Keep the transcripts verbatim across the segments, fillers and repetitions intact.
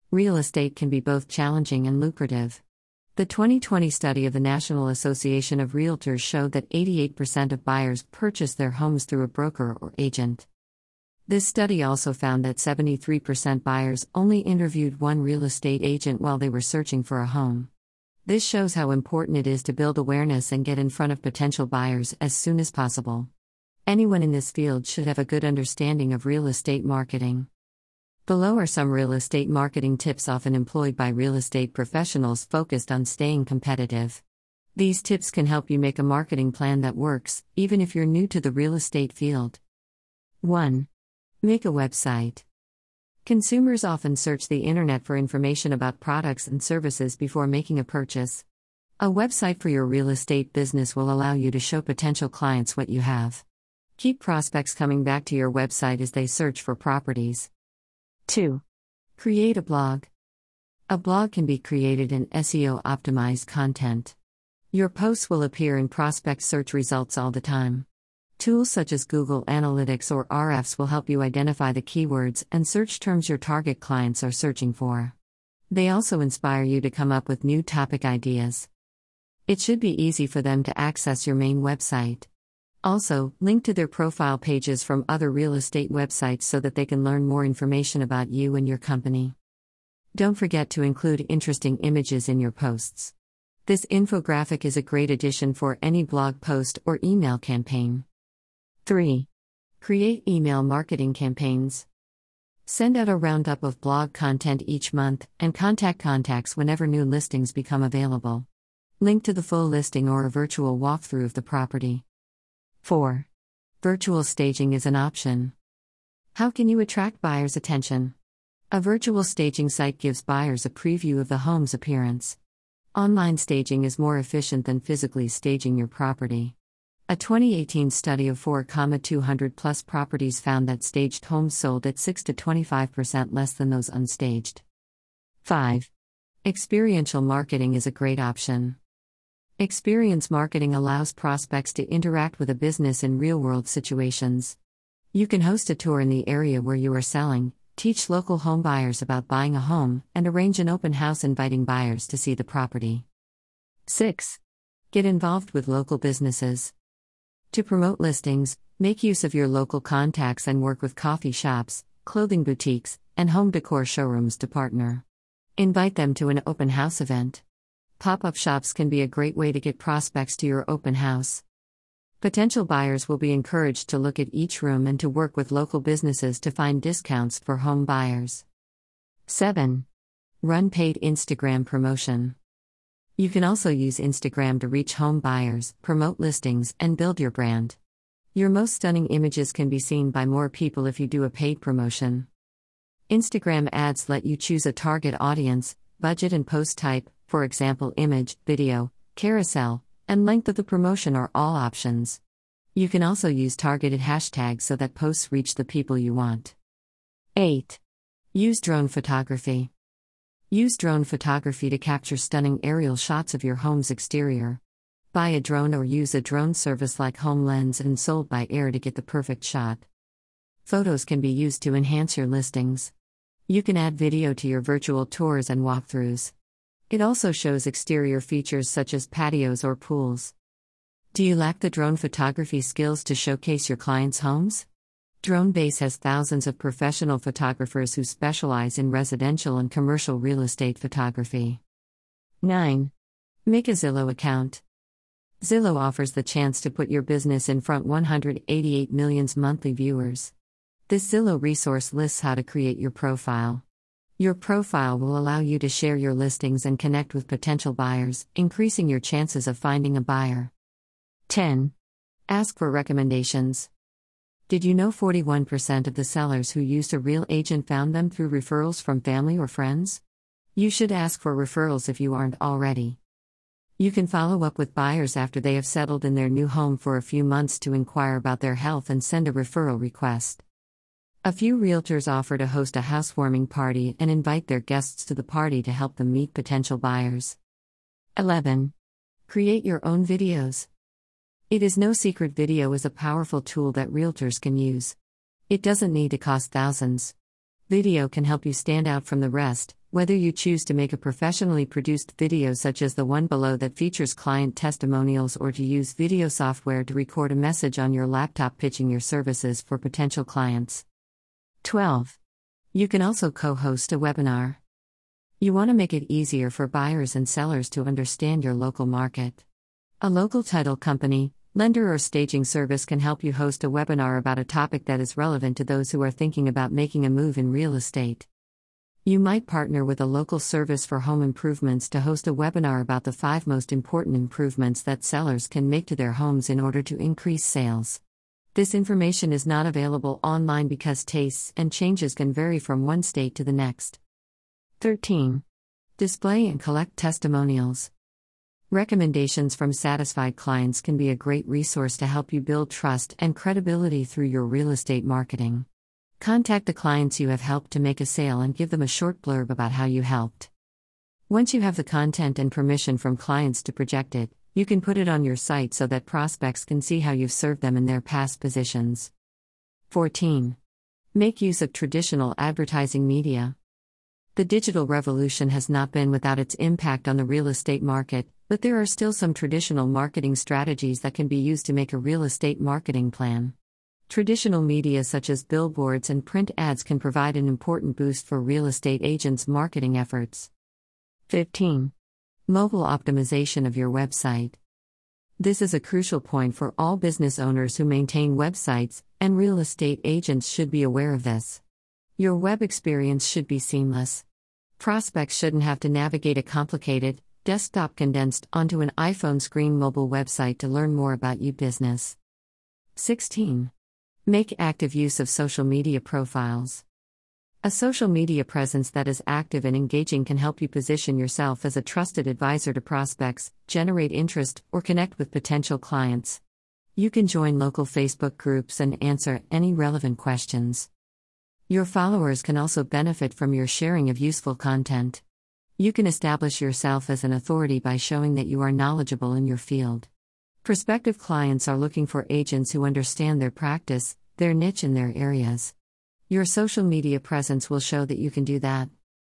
Real estate can be both challenging and lucrative. The twenty twenty study of the National Association of Realtors showed that eighty-eight percent of buyers purchase their homes through a broker or agent. This study also found that seventy-three percent buyers only interviewed one real estate agent while they were searching for a home. This shows how important it is to build awareness and get in front of potential buyers as soon as possible. Anyone in this field should have a good understanding of real estate marketing. Below are some real estate marketing tips often employed by real estate professionals focused on staying competitive. These tips can help you make a marketing plan that works, even if you're new to the real estate field. one. Make a website. Consumers often search the internet for information about products and services before making a purchase. A website for your real estate business will allow you to show potential clients what you have. Keep prospects coming back to your website as they search for properties. two. Create a blog. A blog can be created in S E O-optimized content. Your posts will appear in prospect search results all the time. Tools such as Google Analytics or R Fs will help you identify the keywords and search terms your target clients are searching for. They also inspire you to come up with new topic ideas. It should be easy for them to access your main website. Also, link to their profile pages from other real estate websites so that they can learn more information about you and your company. Don't forget to include interesting images in your posts. This infographic is a great addition for any blog post or email campaign. three. Create email marketing campaigns. Send out a roundup of blog content each month and contact contacts whenever new listings become available. Link to the full listing or a virtual walkthrough of the property. four. Virtual staging is an option. How can you attract buyers' attention? A virtual staging site gives buyers a preview of the home's appearance. Online staging is more efficient than physically staging your property. A twenty eighteen study of four thousand two hundred plus properties found that staged homes sold at six to twenty-five percent less than those unstaged. five. Experiential marketing is a great option. Experience marketing allows prospects to interact with a business in real-world situations. You can host a tour in the area where you are selling, teach local home buyers about buying a home, and arrange an open house inviting buyers to see the property. six. Get involved with local businesses. To promote listings, make use of your local contacts and work with coffee shops, clothing boutiques, and home decor showrooms to partner. Invite them to an open house event. Pop-up shops can be a great way to get prospects to your open house. Potential buyers will be encouraged to look at each room and to work with local businesses to find discounts for home buyers. seven. Run paid Instagram promotion. You can also use Instagram to reach home buyers, promote listings, and build your brand. Your most stunning images can be seen by more people if you do a paid promotion. Instagram ads let you choose a target audience, budget and post type, for example image, video, carousel, and length of the promotion are all options. You can also use targeted hashtags so that posts reach the people you want. eight. Use drone photography. Use drone photography to capture stunning aerial shots of your home's exterior. Buy a drone or use a drone service like HomeLens and Sold by Air to get the perfect shot. Photos can be used to enhance your listings. You can add video to your virtual tours and walkthroughs. It also shows exterior features such as patios or pools. Do you lack the drone photography skills to showcase your clients' homes? DroneBase has thousands of professional photographers who specialize in residential and commercial real estate photography. nine. Make a Zillow account. Zillow offers the chance to put your business in front of one hundred eighty-eight million monthly viewers. This Zillow resource lists how to create your profile. Your profile will allow you to share your listings and connect with potential buyers, increasing your chances of finding a buyer. ten. Ask for recommendations. Did you know forty-one percent of the sellers who used a real agent found them through referrals from family or friends? You should ask for referrals if you aren't already. You can follow up with buyers after they have settled in their new home for a few months to inquire about their health and send a referral request. A few realtors offer to host a housewarming party and invite their guests to the party to help them meet potential buyers. eleven. Create your own videos. It is no secret video is a powerful tool that realtors can use. It doesn't need to cost thousands. Video can help you stand out from the rest, Whether you choose to make a professionally produced video such as the one below that features client testimonials or to use video software to record a message on your laptop pitching your services for potential clients. twelve. You can also co-host a webinar. You want to make it easier for buyers and sellers to understand your local market. A local title company, lender, or staging service can help you host a webinar about a topic that is relevant to those who are thinking about making a move in real estate. You might partner with a local service for home improvements to host a webinar about the five most important improvements that sellers can make to their homes in order to increase sales. This information is not available online because tastes and changes can vary from one state to the next. thirteen. Display and collect testimonials. Recommendations from satisfied clients can be a great resource to help you build trust and credibility through your real estate marketing. Contact the clients you have helped to make a sale and give them a short blurb about how you helped. Once you have the content and permission from clients to project it, you can put it on your site so that prospects can see how you've served them in their past positions. fourteen. Make use of traditional advertising media. The digital revolution has not been without its impact on the real estate market, but there are still some traditional marketing strategies that can be used to make a real estate marketing plan. Traditional media such as billboards and print ads can provide an important boost for real estate agents' marketing efforts. fifteen. Mobile optimization of your website. This is a crucial point for all business owners who maintain websites, and real estate agents should be aware of this. Your web experience should be seamless. Prospects shouldn't have to navigate a complicated, desktop condensed onto an iPhone screen mobile website to learn more about your business. sixteen. Make active use of social media profiles. A social media presence that is active and engaging can help you position yourself as a trusted advisor to prospects, generate interest, or connect with potential clients. You can join local Facebook groups and answer any relevant questions. Your followers can also benefit from your sharing of useful content. You can establish yourself as an authority by showing that you are knowledgeable in your field. Prospective clients are looking for agents who understand their practice, their niche, and their areas. Your social media presence will show that you can do that.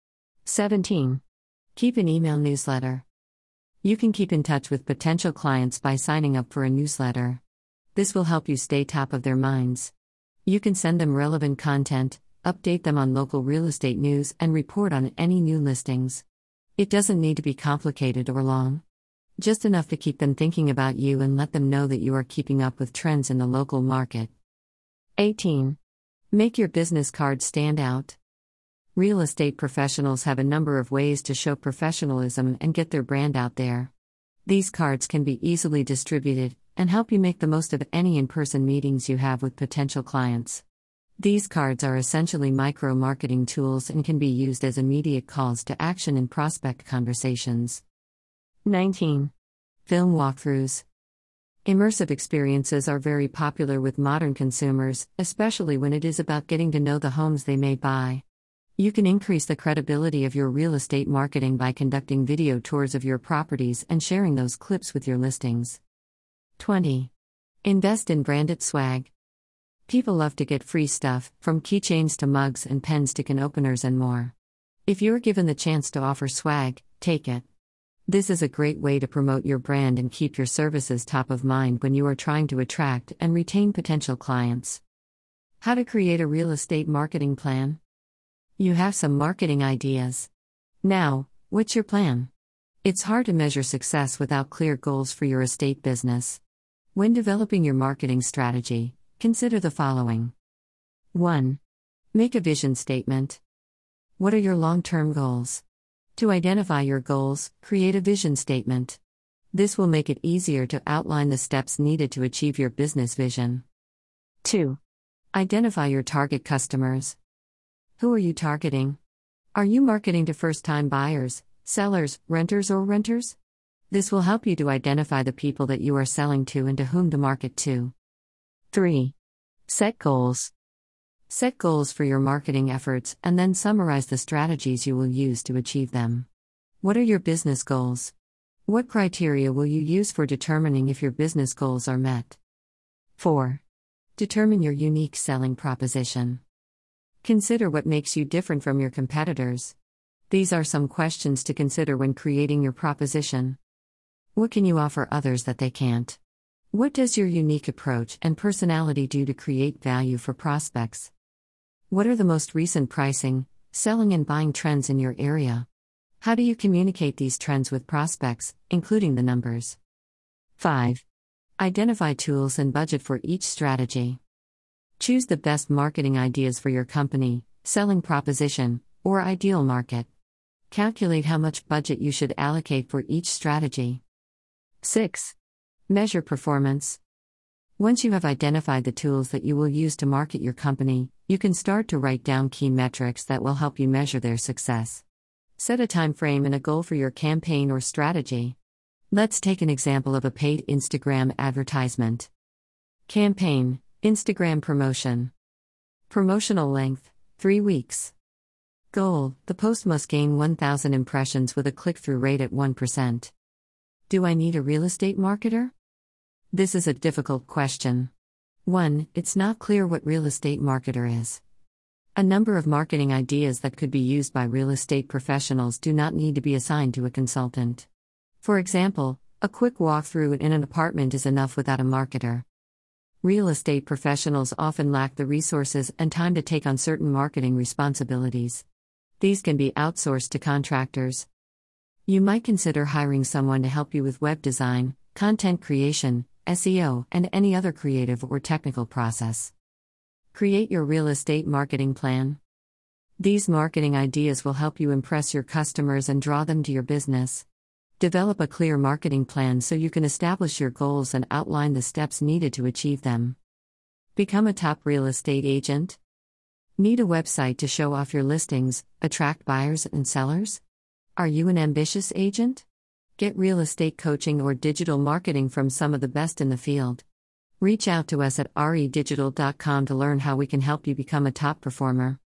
seventeen. Keep an email newsletter. You can keep in touch with potential clients by signing up for a newsletter. This will help you stay top of their minds. You can send them relevant content, update them on local real estate news, and report on any new listings. It doesn't need to be complicated or long. Just enough to keep them thinking about you and let them know that you are keeping up with trends in the local market. eighteen. Make your business card stand out. Real estate professionals have a number of ways to show professionalism and get their brand out there. These cards can be easily distributed and help you make the most of any in-person meetings you have with potential clients. These cards are essentially micro-marketing tools and can be used as immediate calls to action in prospect conversations. nineteen. Film walkthroughs. Immersive experiences are very popular with modern consumers, especially when it is about getting to know the homes they may buy. You can increase the credibility of your real estate marketing by conducting video tours of your properties and sharing those clips with your listings. twenty. Invest in branded swag. People love to get free stuff, from keychains to mugs and pens to can openers and more. If you're given the chance to offer swag, take it. This is a great way to promote your brand and keep your services top of mind when you are trying to attract and retain potential clients. How to create a real estate marketing plan? You have some marketing ideas. Now, what's your plan? It's hard to measure success without clear goals for your estate business. When developing your marketing strategy, consider the following. one. Make a vision statement. What are your long-term goals? To identify your goals, create a vision statement. This will make it easier to outline the steps needed to achieve your business vision. two. Identify your target customers. Who are you targeting? Are you marketing to first-time buyers, sellers, renters, or renters? This will help you to identify the people that you are selling to and to whom to market to. three. Set goals. Set goals for your marketing efforts and then summarize the strategies you will use to achieve them. What are your business goals? What criteria will you use for determining if your business goals are met? four. Determine your unique selling proposition. Consider what makes you different from your competitors. These are some questions to consider when creating your proposition. What can you offer others that they can't? What does your unique approach and personality do to create value for prospects? What are the most recent pricing, selling, and buying trends in your area? How do you communicate these trends with prospects, including the numbers? five. Identify tools and budget for each strategy. Choose the best marketing ideas for your company, selling proposition, or ideal market. Calculate how much budget you should allocate for each strategy. six. Measure performance. Once you have identified the tools that you will use to market your company, you can start to write down key metrics that will help you measure their success. Set a time frame and a goal for your campaign or strategy. Let's take an example of a paid Instagram advertisement. Campaign: Instagram promotion. Promotional length: three weeks. Goal: the post must gain one thousand impressions with a click-through rate at one percent. Do I need a real estate marketer? This is a difficult question. one. It's not clear what real estate marketer is. A number of marketing ideas that could be used by real estate professionals do not need to be assigned to a consultant. For example, a quick walkthrough in an apartment is enough without a marketer. Real estate professionals often lack the resources and time to take on certain marketing responsibilities. These can be outsourced to contractors. You might consider hiring someone to help you with web design, content creation, S E O, and any other creative or technical process. Create your real estate marketing plan. These marketing ideas will help you impress your customers and draw them to your business. Develop a clear marketing plan so you can establish your goals and outline the steps needed to achieve them. Become a top real estate agent? Need a website to show off your listings, attract buyers and sellers? Are you an ambitious agent? Get real estate coaching or digital marketing from some of the best in the field. Reach out to us at r e digital dot com to learn how we can help you become a top performer.